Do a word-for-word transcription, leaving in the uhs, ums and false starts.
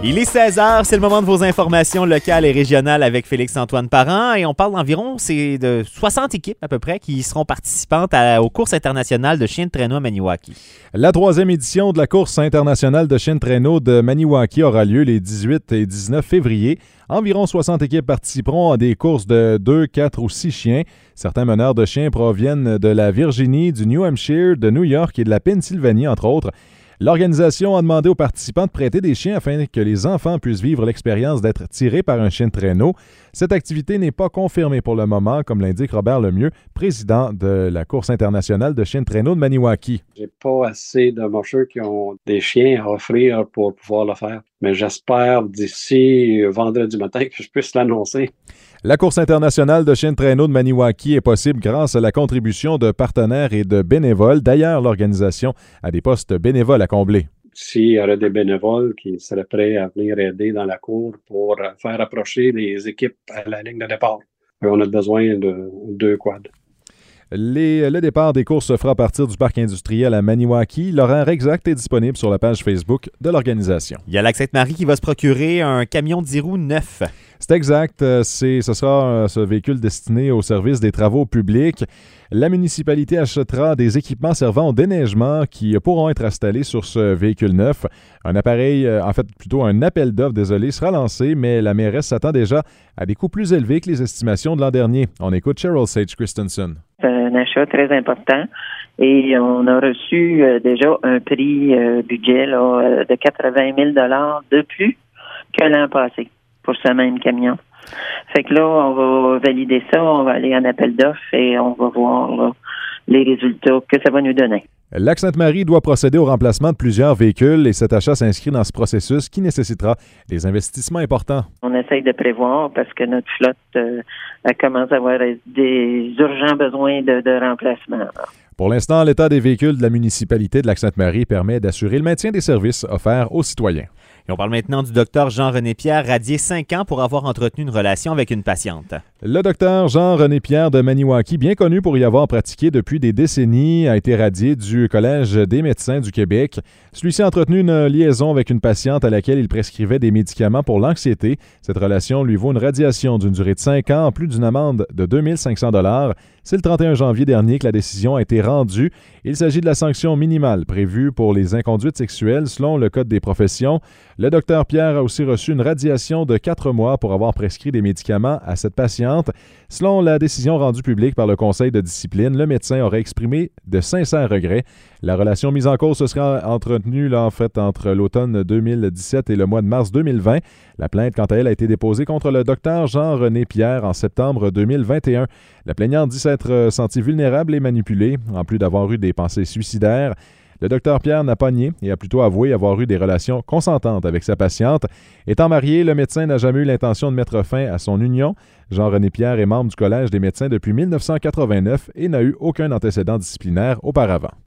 Il est seize heures, c'est le moment de vos informations locales et régionales avec Félix-Antoine Parent et on parle d'environ c'est de soixante équipes à peu près qui seront participantes à, aux courses internationales de chiens de traîneau à Maniwaki. La troisième édition de la course internationale de chiens de traîneau de Maniwaki aura lieu les dix-huit et dix-neuf février. Environ soixante équipes participeront à des courses de deux, quatre ou six chiens. Certains meneurs de chiens proviennent de la Virginie, du New Hampshire, de New York et de la Pennsylvanie, entre autres. L'organisation a demandé aux participants de prêter des chiens afin que les enfants puissent vivre l'expérience d'être tirés par un chien de traîneau. Cette activité n'est pas confirmée pour le moment, comme l'indique Robert Lemieux, président de la course internationale de chiens de traîneau de Maniwaki. J'ai pas assez de mocheurs qui ont des chiens à offrir pour pouvoir le faire. Mais j'espère d'ici vendredi matin que je puisse l'annoncer. La course internationale de chiens de traîneau de Maniwaki est possible grâce à la contribution de partenaires et de bénévoles. D'ailleurs, l'organisation a des postes bénévoles à combler. S'il y aurait des bénévoles qui seraient prêts à venir aider dans la cour pour faire approcher les équipes à la ligne de départ, on a besoin de deux quads. Les, le départ des courses se fera à partir du parc industriel à Maniwaki. L'horaire exact est disponible sur la page Facebook de l'organisation. Il y a Lac-Sainte-Marie qui va se procurer un camion dix roues neuf. C'est exact. C'est, ce sera ce véhicule destiné au service des travaux publics. La municipalité achètera des équipements servant au déneigement qui pourront être installés sur ce véhicule neuf. Un appareil, en fait plutôt un appel d'offres, désolé, sera lancé, mais la mairesse s'attend déjà à des coûts plus élevés que les estimations de l'an dernier. On écoute Cheryl Sage Christensen. C'est un achat très important et on a reçu euh, déjà un prix euh, budget là, euh, de quatre-vingt mille dollars de plus que l'an passé pour ce même camion. Fait que là, on va valider ça, on va aller en appel d'offres et on va voir là, les résultats que ça va nous donner. Lac-Sainte-Marie doit procéder au remplacement de plusieurs véhicules et cet achat s'inscrit dans ce processus qui nécessitera des investissements importants. On essaye de prévoir parce que notre flotte euh, elle commence à avoir des urgents besoins de, de remplacement. Là. Pour l'instant, l'état des véhicules de la municipalité de Lac-Sainte-Marie permet d'assurer le maintien des services offerts aux citoyens. Et on parle maintenant du docteur Jean-René Pierre, radié cinq ans pour avoir entretenu une relation avec une patiente. Le docteur Jean-René Pierre de Maniwaki, bien connu pour y avoir pratiqué depuis des décennies, a été radié du Collège des médecins du Québec. Celui-ci a entretenu une liaison avec une patiente à laquelle il prescrivait des médicaments pour l'anxiété. Cette relation lui vaut une radiation d'une durée de cinq ans en plus d'une amende de deux mille cinq cents dollars. C'est le trente et un janvier dernier que la décision a été rendue. Il s'agit de la sanction minimale prévue pour les inconduites sexuelles selon le Code des professions. Le docteur Pierre a aussi reçu une radiation de quatre mois pour avoir prescrit des médicaments à cette patiente. Selon la décision rendue publique par le Conseil de discipline, le médecin aurait exprimé de sincères regrets. La relation mise en cause se sera entretenue là, en fait, entre l'automne deux mille dix-sept et le mois de mars deux mille vingt. La plainte, quant à elle, a été déposée contre le docteur Jean-René Pierre en septembre deux mille vingt et un. La plaignante dit s'être sentie vulnérable et manipulée, en plus d'avoir eu des pensées suicidaires. Le docteur Pierre n'a pas nié et a plutôt avoué avoir eu des relations consentantes avec sa patiente. Étant marié, le médecin n'a jamais eu l'intention de mettre fin à son union. Jean-René Pierre est membre du Collège des médecins depuis mille neuf cent quatre-vingt-neuf et n'a eu aucun antécédent disciplinaire auparavant.